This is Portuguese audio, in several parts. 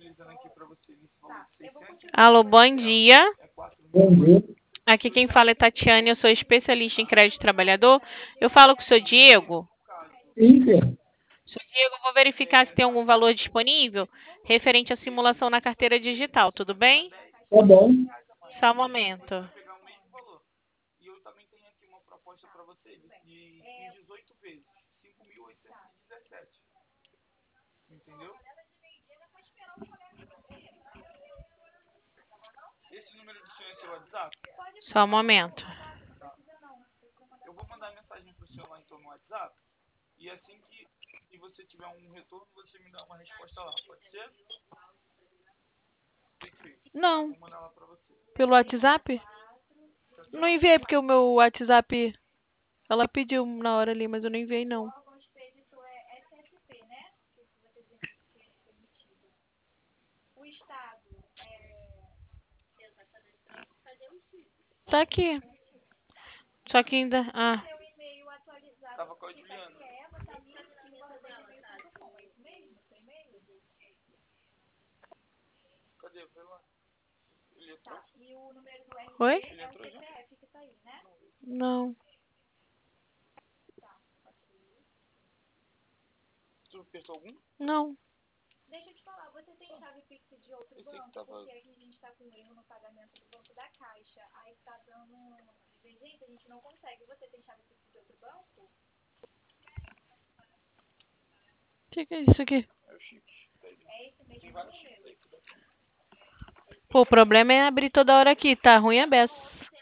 Alô, bom dia. Bom dia. Aqui quem fala é Tatiane, eu sou especialista em crédito trabalhador. Eu falo com o seu Diego. Sim, sim. Seu Diego, eu vou verificar se tem algum valor disponível referente à simulação na carteira digital, tudo bem? Tá bom. Só um momento. Só um momento. Não, pelo WhatsApp? Não enviei porque o meu WhatsApp, ela pediu na hora ali, mas eu não enviei não. Tá aqui. Só que ainda. Ah, oi? Não. Não. O que é isso aqui? Pô, o problema é abrir toda hora aqui, tá ruim a beça.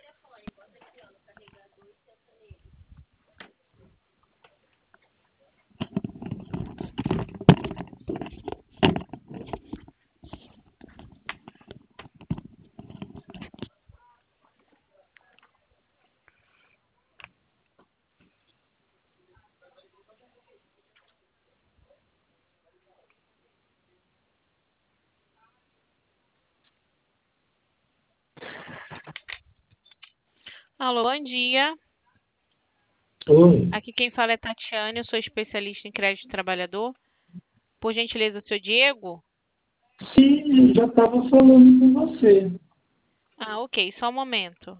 Alô, bom dia. Oi. Aqui quem fala é Tatiane, eu sou especialista em crédito trabalhador. Por gentileza, seu Diego? Sim, eu já estava falando com você. Ah, ok, só um momento.